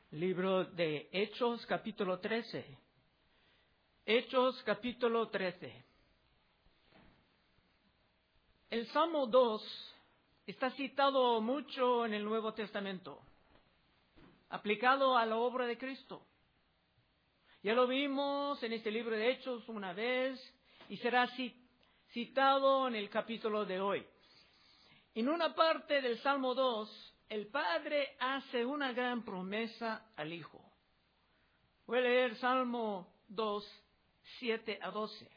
Libro de Hechos, capítulo 13. Hechos, capítulo 13. El Salmo 2 está citado mucho en el Nuevo Testamento, aplicado a la obra de Cristo. Ya lo vimos en este libro de Hechos una vez y será citado en el capítulo de hoy. En una parte del Salmo 2, el Padre hace una gran promesa al Hijo. Voy a leer Salmo 2, 7 a 12.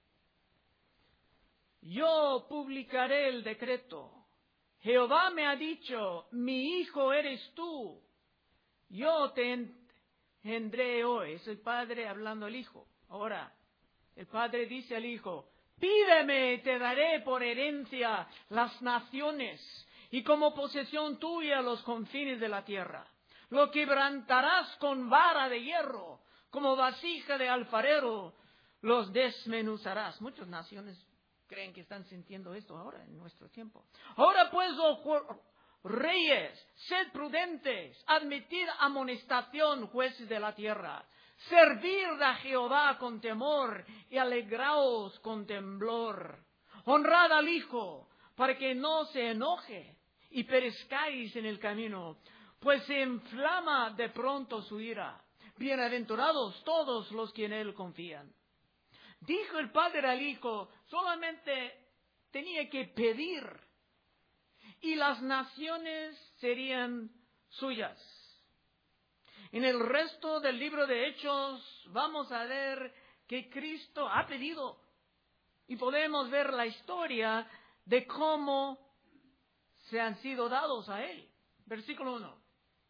Yo publicaré el decreto. Jehová me ha dicho, mi hijo eres tú. Yo te engendré hoy. Es el Padre hablando al Hijo. Ahora, el Padre dice al Hijo, pídeme y te daré por herencia las naciones y como posesión tuya los confines de la tierra. Lo quebrantarás con vara de hierro, como vasija de alfarero, los desmenuzarás. Muchas naciones creen que están sintiendo esto ahora, en nuestro tiempo. Ahora pues, oh reyes, sed prudentes, admitid amonestación, jueces de la tierra. Servid a Jehová con temor y alegraos con temblor. Honrad al Hijo, para que no se enoje y perezcáis en el camino, pues se inflama de pronto su ira. Bienaventurados todos los que en Él confían. Dijo el Padre al Hijo, solamente tenía que pedir, y las naciones serían suyas. En el resto del libro de Hechos vamos a ver que Cristo ha pedido, y podemos ver la historia de cómo se han sido dados a Él. Versículo 1.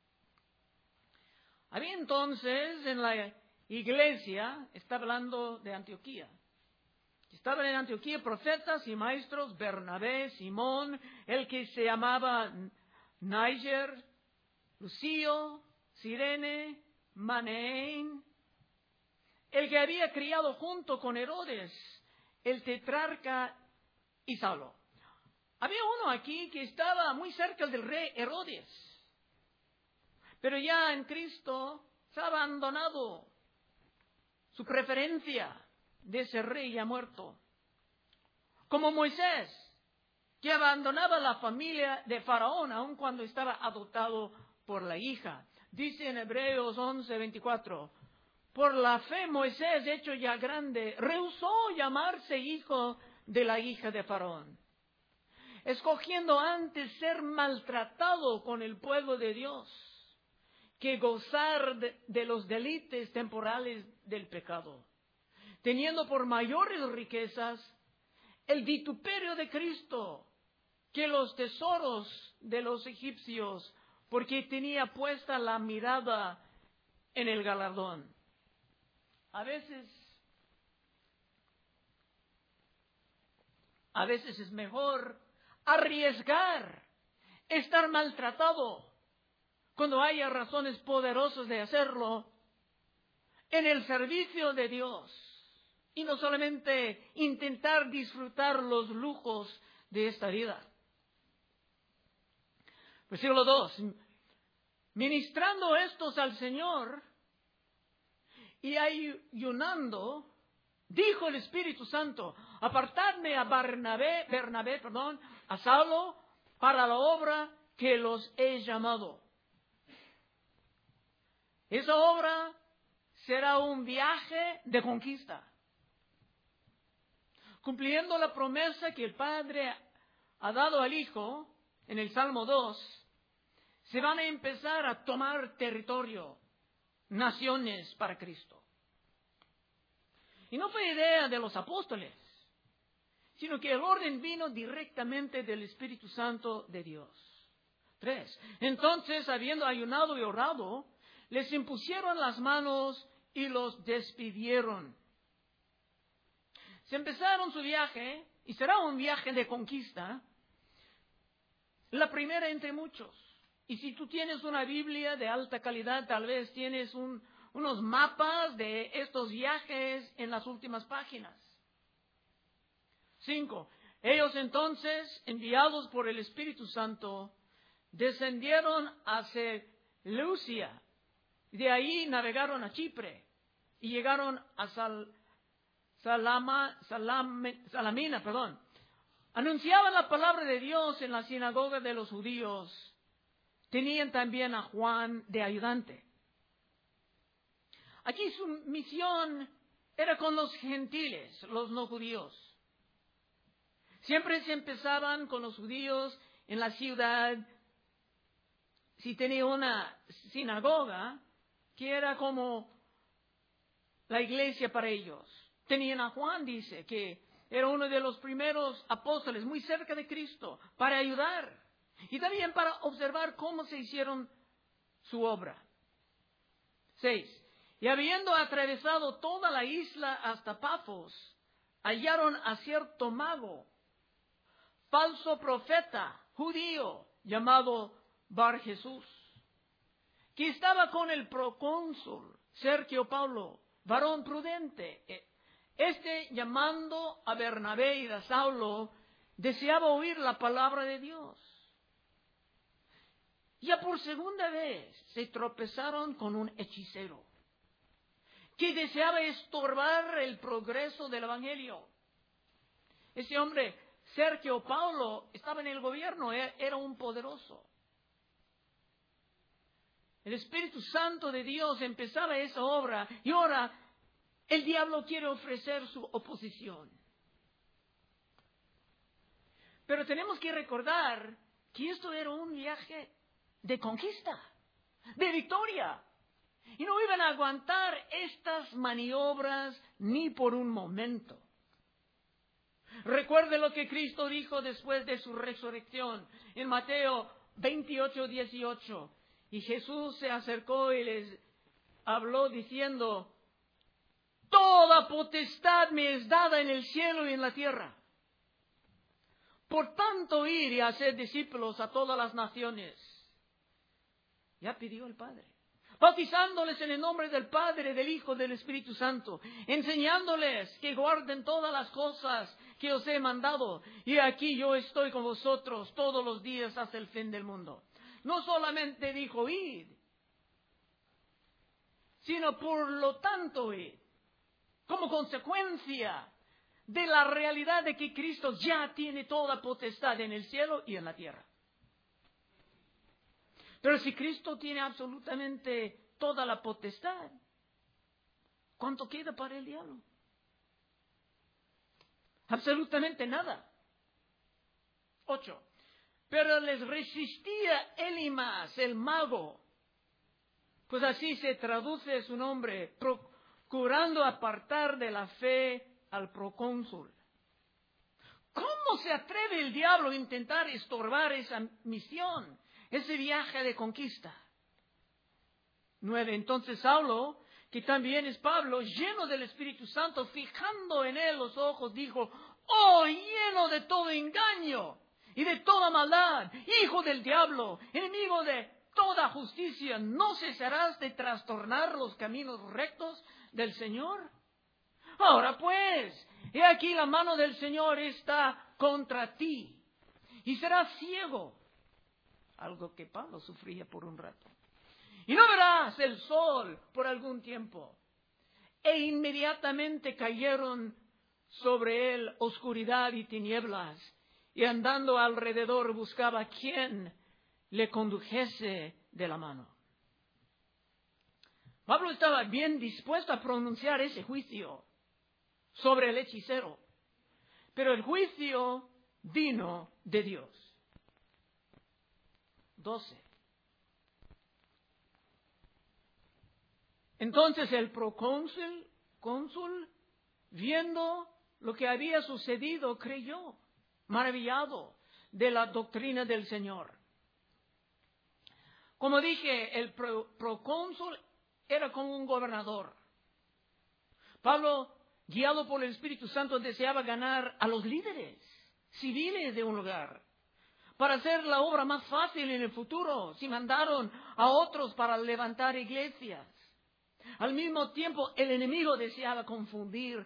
Había entonces en la iglesia, está hablando de Antioquía, estaban en Antioquía profetas y maestros, Bernabé, Simón, el que se llamaba Níger, Lucio, Cirene, Manaén, el que había criado junto con Herodes, el tetrarca y Saulo. Había uno aquí que estaba muy cerca del rey Herodes, pero ya en Cristo se ha abandonado su preferencia de ese rey ya muerto. Como Moisés, que abandonaba la familia de Faraón aun cuando estaba adoptado por la hija. Dice en Hebreos 11:24, por la fe Moisés, hecho ya grande, rehusó llamarse hijo de la hija de Faraón, escogiendo antes ser maltratado con el pueblo de Dios que gozar de los deleites temporales del pecado, teniendo por mayores riquezas el vituperio de Cristo que los tesoros de los egipcios, porque tenía puesta la mirada en el galardón. A veces es mejor arriesgar, estar maltratado, cuando haya razones poderosas de hacerlo, en el servicio de Dios, y no solamente intentar disfrutar los lujos de esta vida. Versículo 2. Ministrando estos al Señor y ayunando, dijo el Espíritu Santo, apartadme a Bernabé, a Saulo, para la obra que los he llamado. Esa obra será un viaje de conquista, cumpliendo la promesa que el Padre ha dado al Hijo en el Salmo 2, se van a empezar a tomar territorio, naciones para Cristo. Y no fue idea de los apóstoles, sino que el orden vino directamente del Espíritu Santo de Dios. 3. Entonces, habiendo ayunado y orado, les impusieron las manos y los despidieron. Se empezaron su viaje, y será un viaje de conquista, la primera entre muchos. Y si tú tienes una Biblia de alta calidad, tal vez tienes unos mapas de estos viajes en las últimas páginas. 5. Ellos entonces, enviados por el Espíritu Santo, descendieron a Seleucia De ahí navegaron a Chipre y llegaron a Salamina. Anunciaban la palabra de Dios en la sinagoga de los judíos. Tenían también a Juan de ayudante. Aquí su misión era con los gentiles, los no judíos. Siempre se empezaban con los judíos en la ciudad. Si tenía una sinagoga, que era como la iglesia para ellos. Tenían a Juan, dice, que era uno de los primeros apóstoles, muy cerca de Cristo, para ayudar. Y también para observar cómo se hicieron su obra. 6. Y habiendo atravesado toda la isla hasta Pafos, hallaron a cierto mago, falso profeta, judío, llamado Bar Jesús, que estaba con el procónsul Sergio Paulo, varón prudente. Llamando a Bernabé y a Saulo, deseaba oír la palabra de Dios. Ya por segunda vez se tropezaron con un hechicero que deseaba estorbar el progreso del evangelio. Ese hombre, Sergio Paulo, estaba en el gobierno, era un poderoso. El Espíritu Santo de Dios empezaba esa obra y ahora el diablo quiere ofrecer su oposición. Pero tenemos que recordar que esto era un viaje de conquista, de victoria. Y no iban a aguantar estas maniobras ni por un momento. Recuerde lo que Cristo dijo después de su resurrección en Mateo 28:18. Y Jesús se acercó y les habló diciendo: toda potestad me es dada en el cielo y en la tierra. Por tanto, ir y hacer discípulos a todas las naciones. Ya pidió el Padre. Bautizándoles en el nombre del Padre, del Hijo, del Espíritu Santo. Enseñándoles que guarden todas las cosas que os he mandado. Y aquí yo estoy con vosotros todos los días hasta el fin del mundo. No solamente dijo id, sino por lo tanto id. Como consecuencia de la realidad de que Cristo ya tiene toda potestad en el cielo y en la tierra. Pero si Cristo tiene absolutamente toda la potestad, ¿cuánto queda para el diablo? Absolutamente nada. 8. Pero les resistía Elimas, el mago, pues así se traduce su nombre, procurando apartar de la fe al procónsul. ¿Cómo se atreve el diablo a intentar estorbar esa misión, ese viaje de conquista? 9. Entonces Saulo, que también es Pablo, lleno del Espíritu Santo, fijando en él los ojos, dijo: ¡oh, lleno de todo engaño y de toda maldad, hijo del diablo, enemigo de toda justicia! ¿No cesarás de trastornar los caminos rectos del Señor? Ahora pues, he aquí la mano del Señor está contra ti, y serás ciego. Algo que Pablo sufría por un rato. Y no verás el sol por algún tiempo. E inmediatamente cayeron sobre él oscuridad y tinieblas, y andando alrededor buscaba quien le condujese de la mano. Pablo estaba bien dispuesto a pronunciar ese juicio sobre el hechicero, pero el juicio vino de Dios. 12. Entonces el procónsul, viendo lo que había sucedido, creyó, maravillado de la doctrina del Señor. Como dije, el procónsul era como un gobernador. Pablo, guiado por el Espíritu Santo, deseaba ganar a los líderes civiles de un lugar para hacer la obra más fácil en el futuro, si mandaron a otros para levantar iglesias. Al mismo tiempo, el enemigo deseaba confundir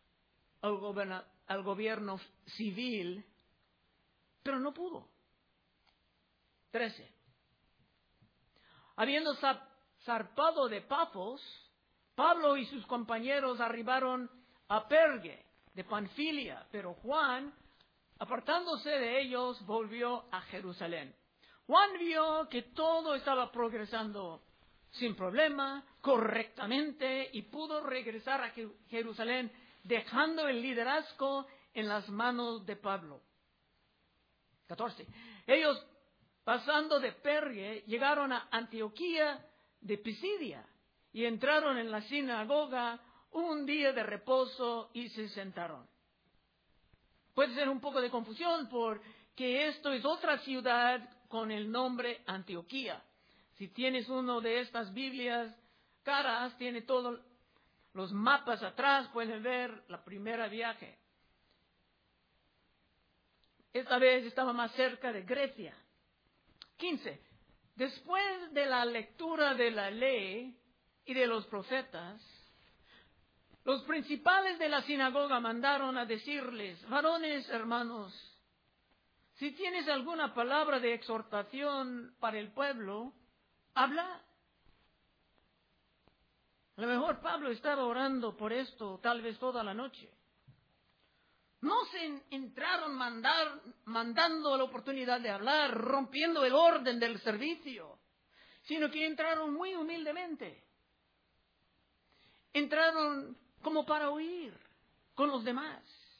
al gobierno civil, pero no pudo. 13. Habiendo zarpado de Pafos, Pablo y sus compañeros arribaron a Perge de Panfilia, pero Juan, apartándose de ellos, volvió a Jerusalén. Juan vio que todo estaba progresando sin problema, correctamente, y pudo regresar a Jerusalén dejando el liderazgo en las manos de Pablo. 14. Ellos, pasando de Perge, llegaron a Antioquía de Pisidia y entraron en la sinagoga un día de reposo y se sentaron. Puede ser un poco de confusión porque esto es otra ciudad con el nombre Antioquía. Si tienes uno de estas Biblias caras, tiene todos los mapas atrás, pueden ver la primera viaje. Esta vez estaba más cerca de Grecia. 15. Después de la lectura de la ley y de los profetas, los principales de la sinagoga mandaron a decirles: varones hermanos, si tienes alguna palabra de exhortación para el pueblo, habla. A lo mejor Pablo estaba orando por esto tal vez toda la noche. No se entraron mandando la oportunidad de hablar, rompiendo el orden del servicio, sino que entraron muy humildemente. Entraron como para oír con los demás.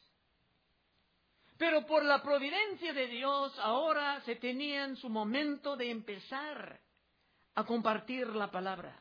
Pero por la providencia de Dios, ahora se tenían su momento de empezar a compartir la palabra.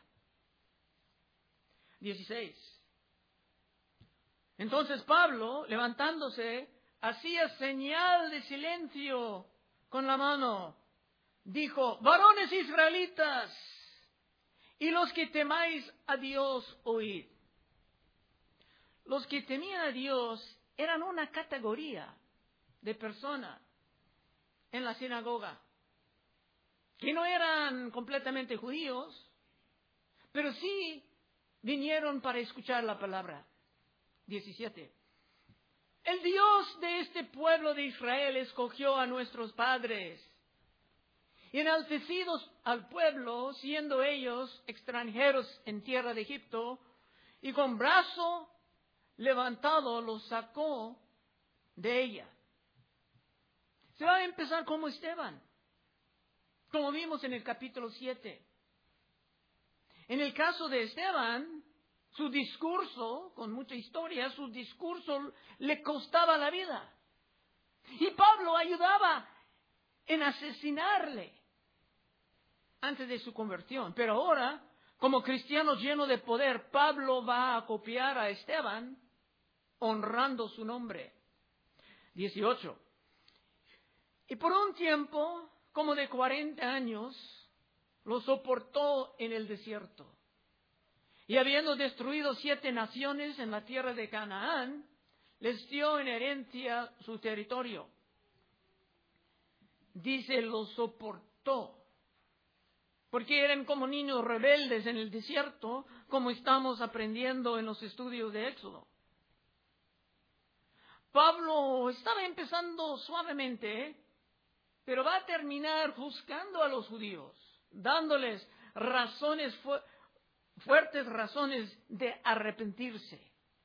16. Entonces Pablo, levantándose, hacía señal de silencio con la mano. Dijo: varones israelitas, y los que temáis a Dios, oíd. Los que temían a Dios eran una categoría de persona en la sinagoga, que no eran completamente judíos, pero sí vinieron para escuchar la palabra. 17. El Dios de este pueblo de Israel escogió a nuestros padres, y enaltecidos al pueblo, siendo ellos extranjeros en tierra de Egipto, y con brazo levantado los sacó de ella. Se va a empezar como Esteban, como vimos en el capítulo 7. En el caso de Esteban, su discurso, con mucha historia, su discurso le costaba la vida. Y Pablo ayudaba en asesinarle antes de su conversión. Pero ahora, como cristiano lleno de poder, Pablo va a copiar a Esteban, honrando su nombre. 18. Y por un tiempo, como de 40 años, lo soportó en el desierto. Y habiendo destruido 7 naciones en la tierra de Canaán, les dio en herencia su territorio. Dice, lo soportó, porque eran como niños rebeldes en el desierto, como estamos aprendiendo en los estudios de Éxodo. Pablo estaba empezando suavemente, pero va a terminar juzgando a los judíos, dándoles fuertes razones de arrepentirse.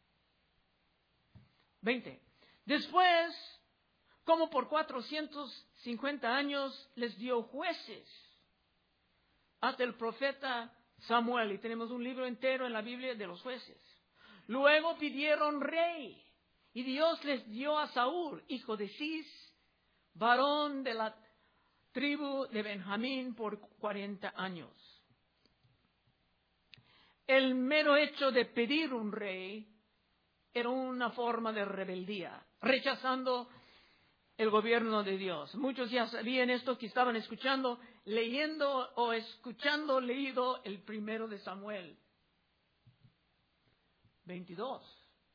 20. Después, como por 450 años, les dio jueces hasta el profeta Samuel, y tenemos un libro entero en la Biblia de los jueces. Luego pidieron rey, y Dios les dio a Saúl, hijo de Cis, varón de la tribu de Benjamín, por 40 años. El mero hecho de pedir un rey era una forma de rebeldía, rechazando el gobierno de Dios. Muchos ya sabían esto, que estaban escuchando, leyendo o escuchando leído el primero de Samuel. 22.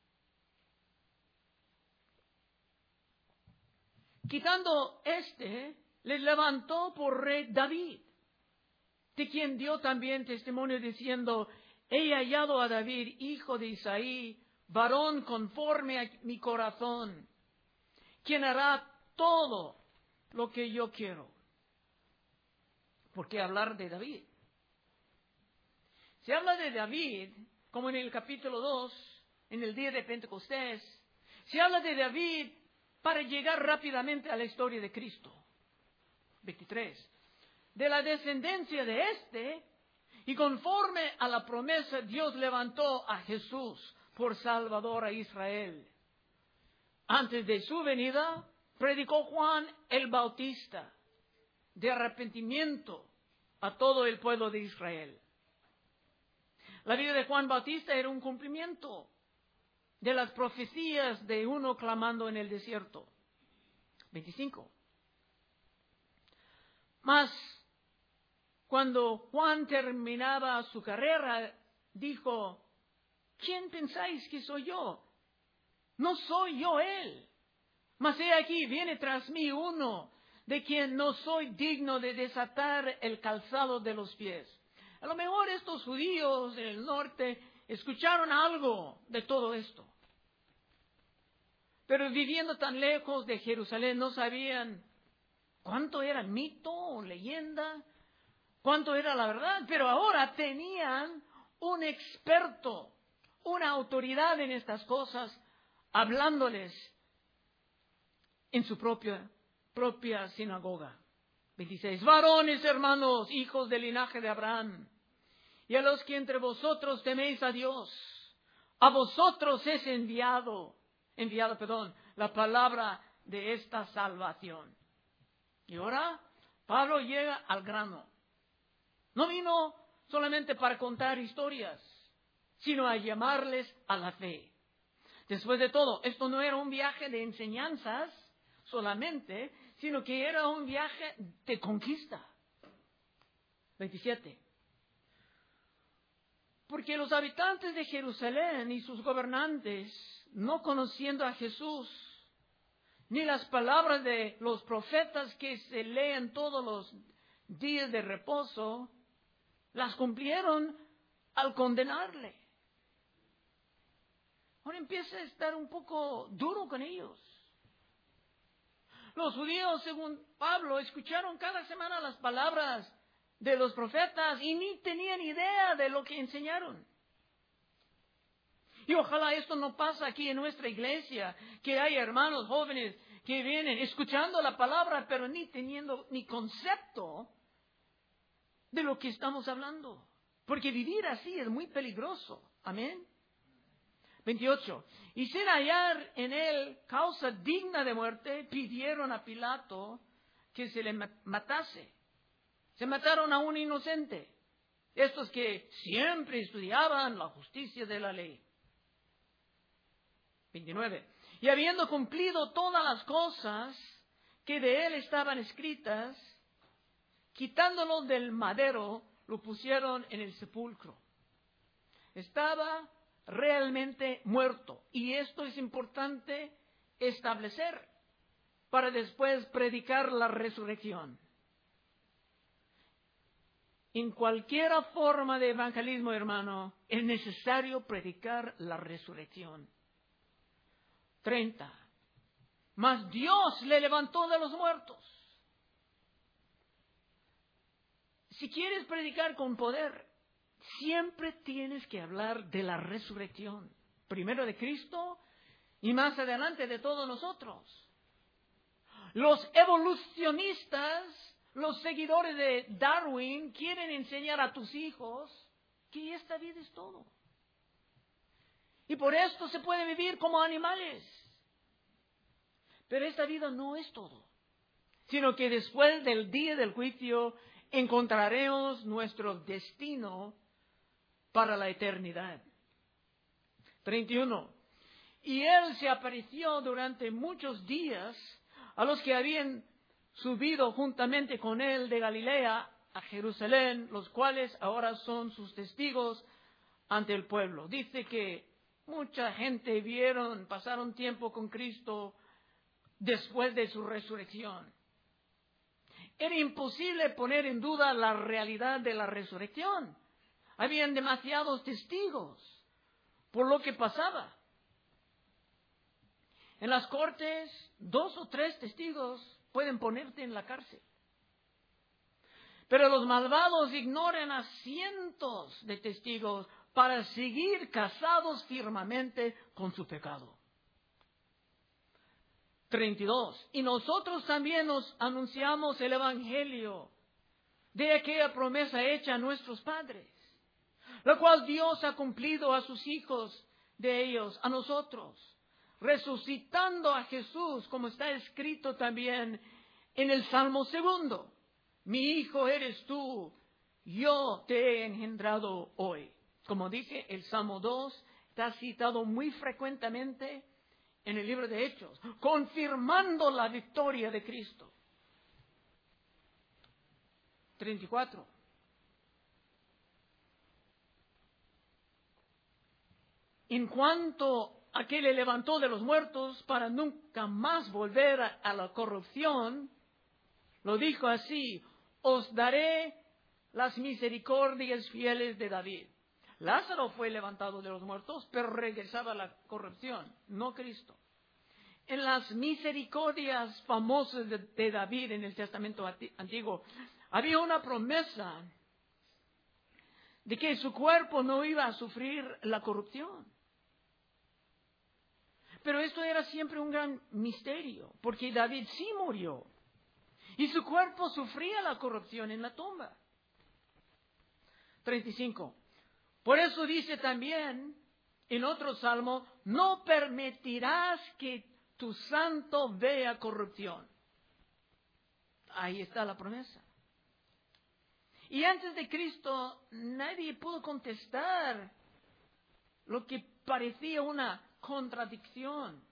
Quitando les levantó por rey David, de quien dio también testimonio diciendo: he hallado a David, hijo de Isaí, varón conforme a mi corazón, quien hará todo lo que yo quiero. ¿Por qué hablar de David? Se habla de David, como en el capítulo 2, en el día de Pentecostés. Se habla de David para llegar rápidamente a la historia de Cristo. 23. De la descendencia de éste, y conforme a la promesa, Dios levantó a Jesús por Salvador a Israel. Antes de su venida, predicó Juan el Bautista de arrepentimiento a todo el pueblo de Israel. La vida de Juan Bautista era un cumplimiento de las profecías de uno clamando en el desierto. 25. Mas, cuando Juan terminaba su carrera, dijo, ¿quién pensáis que soy yo? No soy yo él. Mas he aquí, viene tras mí uno de quien no soy digno de desatar el calzado de los pies. A lo mejor estos judíos del norte escucharon algo de todo esto. Pero viviendo tan lejos de Jerusalén no sabían cuánto era mito o leyenda, cuánto era la verdad. Pero ahora tenían un experto, una autoridad en estas cosas, hablándoles en su propia sinagoga. 26. Varones, hermanos, hijos del linaje de Abraham, y a los que entre vosotros teméis a Dios, a vosotros es enviado la palabra de esta salvación. Y ahora Pablo llega al grano. No vino solamente para contar historias, sino a llamarles a la fe. Después de todo, esto no era un viaje de enseñanzas solamente, sino que era un viaje de conquista. 27. Porque los habitantes de Jerusalén y sus gobernantes, no conociendo a Jesús, ni las palabras de los profetas que se leen todos los días de reposo, las cumplieron al condenarle. Ahora empieza a estar un poco duro con ellos. Los judíos, según Pablo, escucharon cada semana las palabras de los profetas y ni tenían idea de lo que enseñaron. Y ojalá esto no pase aquí en nuestra iglesia, que hay hermanos jóvenes que vienen escuchando la palabra, pero ni teniendo ni concepto de lo que estamos hablando. Porque vivir así es muy peligroso. Amén. 28. Y sin hallar en él causa digna de muerte, pidieron a Pilato que se le matase. Se mataron a un inocente. Estos que siempre estudiaban la justicia de la ley. 29. Y habiendo cumplido todas las cosas que de él estaban escritas, quitándolo del madero, lo pusieron en el sepulcro. Estaba realmente muerto. Y esto es importante establecer para después predicar la resurrección. En cualquier forma de evangelismo, hermano, es necesario predicar la resurrección. 30. Mas Dios le levantó de los muertos. Si quieres predicar con poder, siempre tienes que hablar de la resurrección. Primero de Cristo y más adelante de todos nosotros. Los evolucionistas, los seguidores de Darwin, quieren enseñar a tus hijos que esta vida es todo. Y por esto se puede vivir como animales. Pero esta vida no es todo. Sino que después del día del juicio encontraremos nuestro destino para la eternidad. 31. Y él se apareció durante muchos días a los que habían subido juntamente con él de Galilea a Jerusalén, los cuales ahora son sus testigos ante el pueblo. Dice que mucha gente pasaron tiempo con Cristo después de su resurrección. Era imposible poner en duda la realidad de la resurrección. Habían demasiados testigos por lo que pasaba. En las cortes, 2 o 3 testigos pueden ponerte en la cárcel. Pero los malvados ignoran a cientos de testigos para seguir casados firmemente con su pecado. 32. Y nosotros también nos anunciamos el Evangelio de aquella promesa hecha a nuestros padres, la cual Dios ha cumplido a sus hijos de ellos, a nosotros, resucitando a Jesús, como está escrito también en el Salmo 2. Mi hijo eres tú, yo te he engendrado hoy. Como dije, el Salmo 2 está citado muy frecuentemente en el libro de Hechos, confirmando la victoria de Cristo. 34. En cuanto a que le levantó de los muertos para nunca más volver a la corrupción, lo dijo así: os daré las misericordias fieles de David. Lázaro fue levantado de los muertos, pero regresaba a la corrupción, no Cristo. En las misericordias famosas de David en el Testamento Antiguo, había una promesa de que su cuerpo no iba a sufrir la corrupción. Pero esto era siempre un gran misterio, porque David sí murió, y su cuerpo sufría la corrupción en la tumba. 35. Por eso dice también en otro salmo: no permitirás que tu santo vea corrupción. Ahí está la promesa. Y antes de Cristo nadie pudo contestar lo que parecía una contradicción.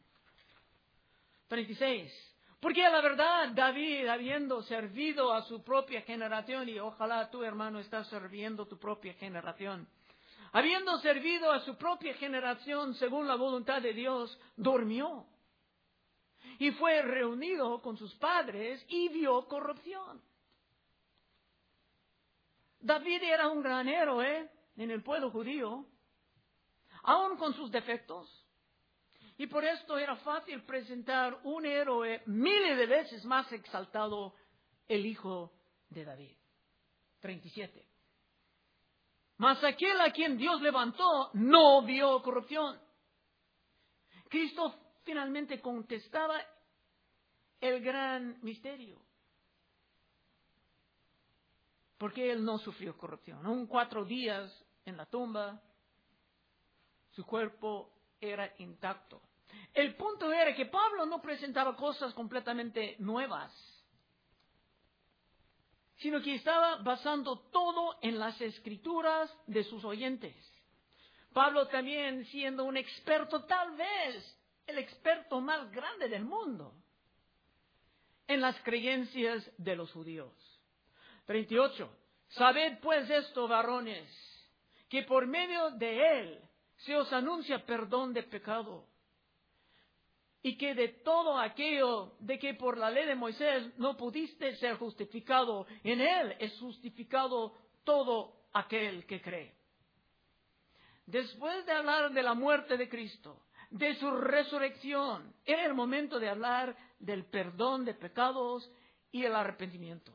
36. Porque a la verdad David, habiendo servido a su propia generación, y ojalá tú, hermano, estás sirviendo tu propia generación, habiendo servido a su propia generación según la voluntad de Dios, durmió y fue reunido con sus padres y vio corrupción. David era un gran héroe en el pueblo judío, aun con sus defectos. Y por esto era fácil presentar un héroe miles de veces más exaltado, el hijo de David. 37. Mas aquel a quien Dios levantó no vio corrupción. Cristo finalmente contestaba el gran misterio, porque él no sufrió corrupción. Aún 4 días en la tumba, su cuerpo era intacto. El punto era que Pablo no presentaba cosas completamente nuevas, sino que estaba basando todo en las escrituras de sus oyentes. Pablo también, siendo un experto, tal vez el experto más grande del mundo en las creencias de los judíos. 38. Sabed pues esto, varones, que por medio de él se os anuncia perdón de pecado, y que de todo aquello de que por la ley de Moisés no pudiste ser justificado, en él es justificado todo aquel que cree. Después de hablar de la muerte de Cristo, de su resurrección, era el momento de hablar del perdón de pecados y el arrepentimiento.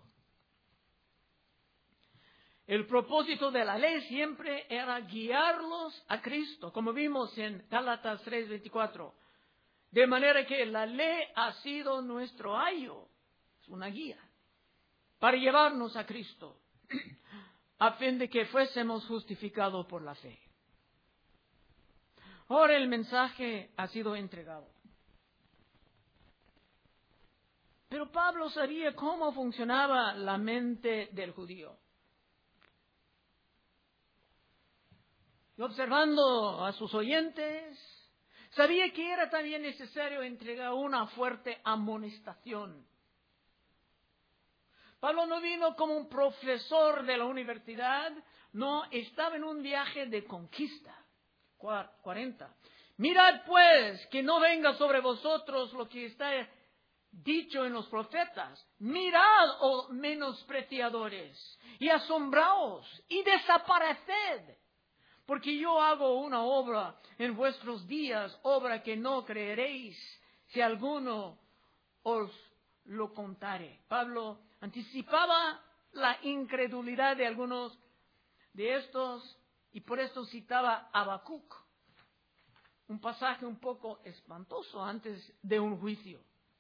El propósito de la ley siempre era guiarlos a Cristo, como vimos en Gálatas 3:24. De manera que la ley ha sido nuestro ayo, es una guía, para llevarnos a Cristo, a fin de que fuésemos justificados por la fe. Ahora el mensaje ha sido entregado. Pero Pablo sabía cómo funcionaba la mente del judío. Y observando a sus oyentes, sabía que era también necesario entregar una fuerte amonestación. Pablo no vino como un profesor de la universidad, no, estaba en un viaje de conquista. 40. Mirad pues que no venga sobre vosotros lo que está dicho en los profetas. Mirad, oh menospreciadores, y asombraos, y desapareced. Porque yo hago una obra en vuestros días, obra que no creeréis, si alguno os lo contare. Pablo anticipaba la incredulidad de algunos de estos, y por esto citaba a Habacuc, un pasaje un poco espantoso antes de un juicio.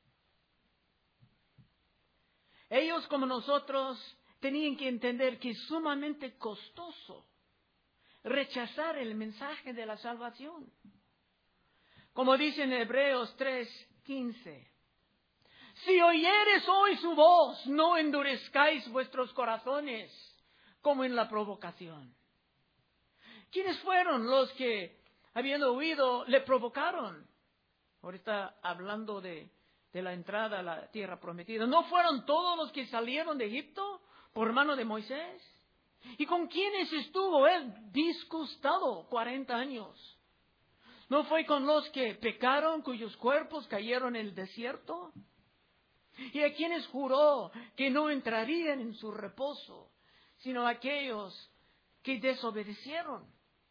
Ellos, como nosotros, tenían que entender que es sumamente costoso rechazar el mensaje de la salvación. Como dice en Hebreos 3:15, si oyeres hoy su voz, no endurezcáis vuestros corazones como en la provocación. ¿Quiénes fueron los que, habiendo oído, le provocaron? Ahorita hablando de la entrada a la tierra prometida. ¿No fueron todos los que salieron de Egipto por mano de Moisés? ¿Y con quiénes estuvo él disgustado 40 años? ¿No fue con los que pecaron, cuyos cuerpos cayeron en el desierto? ¿Y a quienes juró que no entrarían en su reposo, sino aquellos que desobedecieron?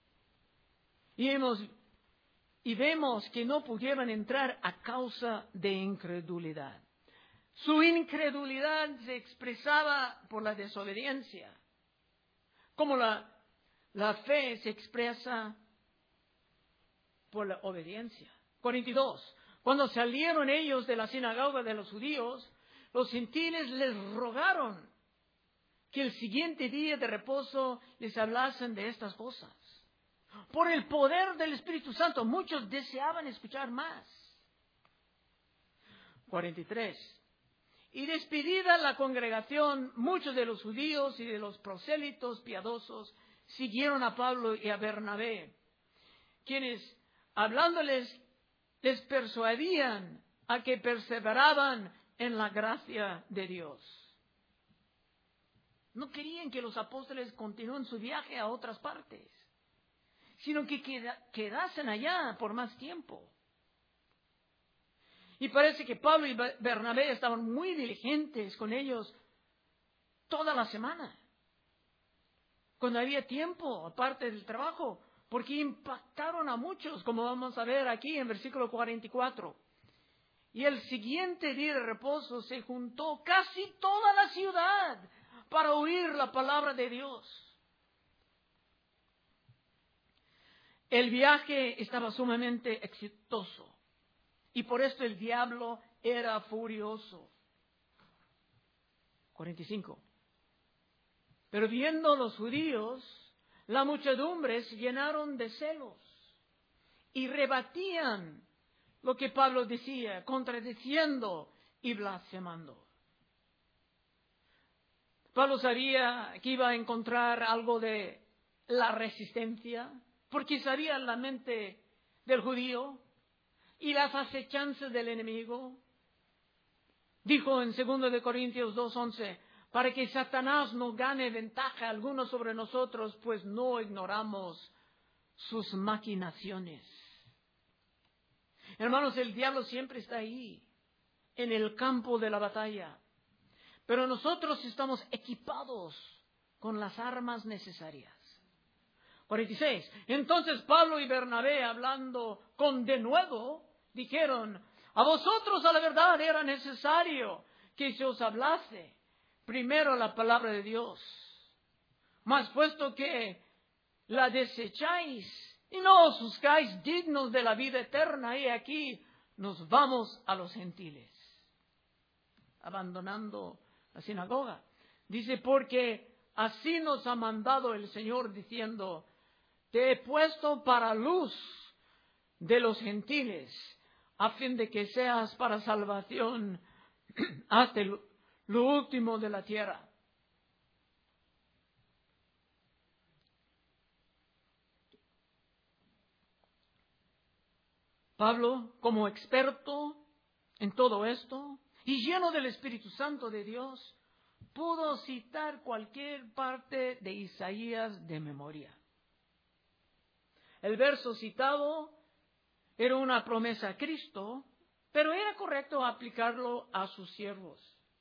Y vemos que no pudieron entrar a causa de incredulidad. Su incredulidad se expresaba por la desobediencia, como la fe se expresa por la obediencia. 42. Cuando salieron ellos de la sinagoga de los judíos, los gentiles les rogaron que el siguiente día de reposo les hablasen de estas cosas. Por el poder del Espíritu Santo, muchos deseaban escuchar más. 43. Y despedida la congregación, muchos de los judíos y de los prosélitos piadosos siguieron a Pablo y a Bernabé, quienes, hablándoles, les persuadían a que perseveraban en la gracia de Dios. No querían que los apóstoles continúen su viaje a otras partes, sino que quedasen allá por más tiempo. Y parece que Pablo y Bernabé estaban muy diligentes con ellos toda la semana, cuando había tiempo, aparte del trabajo, porque impactaron a muchos, como vamos a ver aquí en versículo 44. Y el siguiente día de reposo se juntó casi toda la ciudad para oír la palabra de Dios. El viaje estaba sumamente exitoso y por esto el diablo era furioso. 45. Pero viendo los judíos, la muchedumbre se llenaron de celos y rebatían lo que Pablo decía, contradiciendo y blasfemando. Pablo sabía que iba a encontrar algo de la resistencia, porque sabía la mente del judío y las acechanzas del enemigo. Dijo en 2 de Corintios 2:11, para que Satanás no gane ventaja alguna sobre nosotros, pues no ignoramos sus maquinaciones. Hermanos, el diablo siempre está ahí, en el campo de la batalla. Pero nosotros estamos equipados con las armas necesarias. 46. Entonces Pablo y Bernabé, hablando con denuedo, dijeron, a vosotros a la verdad era necesario que se os hablase primero la palabra de Dios. Mas puesto que la desecháis y no os juzgáis dignos de la vida eterna, y aquí nos vamos a los gentiles. Abandonando la sinagoga. Dice, porque así nos ha mandado el Señor diciendo, te he puesto para luz de los gentiles, a fin de que seas para salvación hasta lo último de la tierra. Pablo, como experto en todo esto y lleno del Espíritu Santo de Dios, pudo citar cualquier parte de Isaías de memoria. El verso citado era una promesa a Cristo, pero era correcto aplicarlo a sus siervos.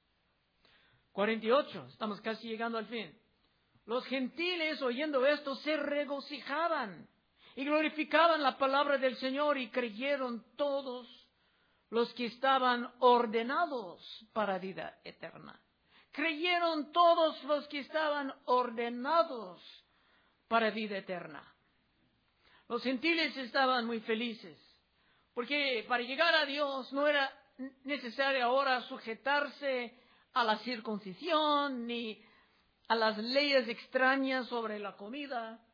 48, estamos casi llegando al fin. Los gentiles, oyendo esto, se regocijaban y glorificaban la palabra del Señor, y creyeron todos los que estaban ordenados para vida eterna. creyeron todos los que estaban ordenados para vida eterna. Los gentiles estaban muy felices, porque para llegar a Dios no era necesario ahora sujetarse a la circuncisión ni a las leyes extrañas sobre la comida.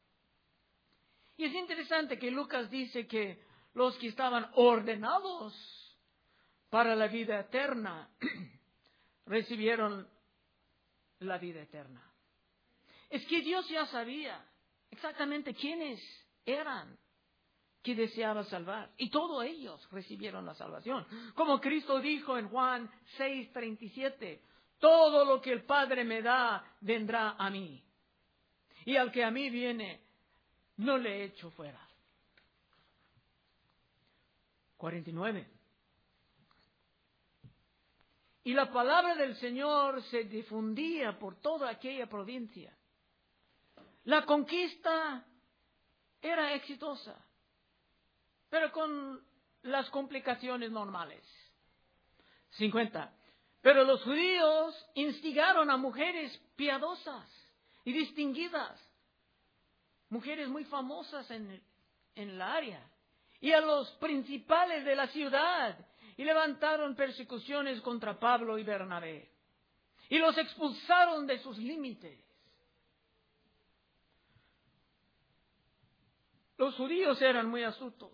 Y es interesante que Lucas dice que los que estaban ordenados para la vida eterna recibieron la vida eterna. Es que Dios ya sabía exactamente quiénes eran que deseaba salvar. Y todos ellos recibieron la salvación. Como Cristo dijo en Juan 6:37, todo lo que el Padre me da, vendrá a mí. Y al que a mí viene, no le echo fuera. 49. Y la palabra del Señor se difundía por toda aquella provincia. La conquista era exitosa, pero con las complicaciones normales. 50. Pero los judíos instigaron a mujeres piadosas y distinguidas, mujeres muy famosas en la área, y a los principales de la ciudad, y levantaron persecuciones contra Pablo y Bernabé, y los expulsaron de sus límites. Los judíos eran muy astutos,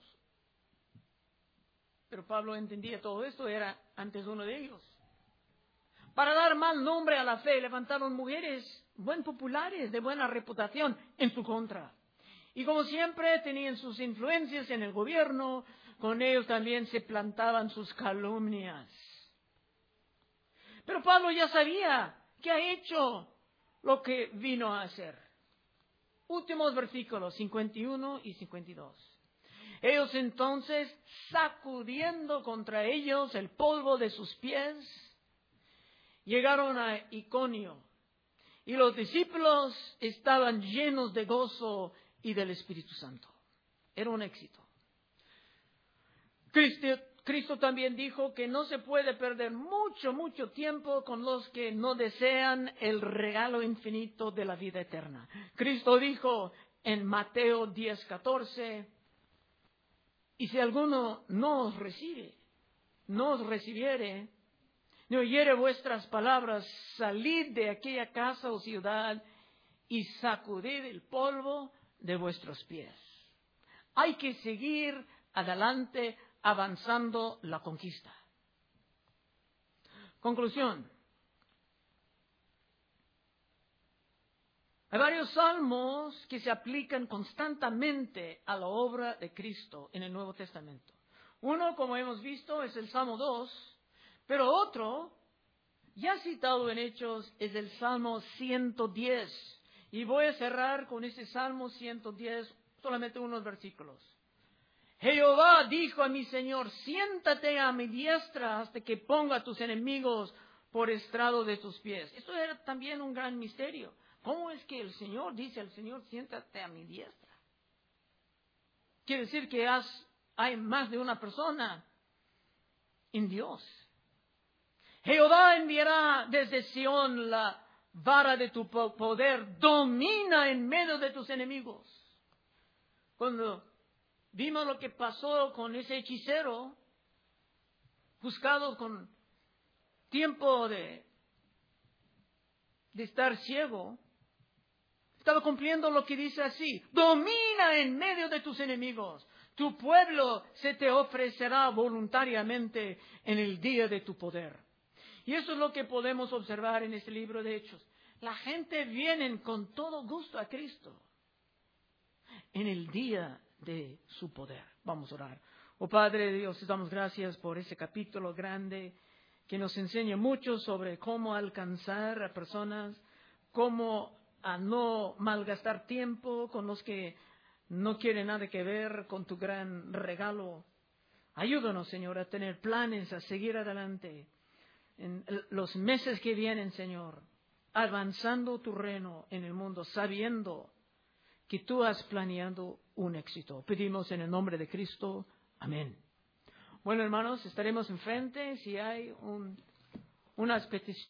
pero Pablo entendía todo esto, era antes uno de ellos. Para dar mal nombre a la fe, levantaron mujeres buen populares, de buena reputación, en su contra. Y como siempre tenían sus influencias en el gobierno, con ellos también se plantaban sus calumnias. Pero Pablo ya sabía que ha hecho lo que vino a hacer. Últimos versículos, 51 y 52. Ellos entonces, sacudiendo contra ellos el polvo de sus pies, llegaron a Iconio, y los discípulos estaban llenos de gozo y del Espíritu Santo. Era un éxito. Cristo también dijo que no se puede perder mucho tiempo con los que no desean el regalo infinito de la vida eterna. Cristo dijo en Mateo 10:14, y si alguno no os recibiere, ni oyere vuestras palabras, salid de aquella casa o ciudad y sacudid el polvo de vuestros pies. Hay que seguir adelante, avanzando la conquista. Conclusión. Hay varios salmos que se aplican constantemente a la obra de Cristo en el Nuevo Testamento. Uno, como hemos visto, es el Salmo 2, pero otro, ya citado en Hechos, es el Salmo 110. Y voy a cerrar con ese Salmo 110, solamente unos versículos. Jehová dijo a mi Señor, siéntate a mi diestra hasta que ponga a tus enemigos por estrado de tus pies. Esto era también un gran misterio. ¿Cómo es que el Señor dice al Señor, siéntate a mi diestra? Quiere decir que hay más de una persona en Dios. Jehová enviará desde Sión la vara de tu poder, domina en medio de tus enemigos. Cuando vimos lo que pasó con ese hechicero, buscado con tiempo de estar ciego, estaba cumpliendo lo que dice así: domina en medio de tus enemigos. Tu pueblo se te ofrecerá voluntariamente en el día de tu poder. Y eso es lo que podemos observar en este libro de Hechos. La gente viene con todo gusto a Cristo en el día de su poder. Vamos a orar. Oh Padre Dios, te damos gracias por ese capítulo grande que nos enseña mucho sobre cómo alcanzar a personas, cómo a no malgastar tiempo con los que no quieren nada que ver con tu gran regalo. Ayúdanos, Señor, a tener planes, a seguir adelante en los meses que vienen, Señor, avanzando tu reino en el mundo, sabiendo que tú has planeado un éxito. Pedimos en el nombre de Cristo. Amén. Bueno, hermanos, estaremos enfrente si hay unas peticiones.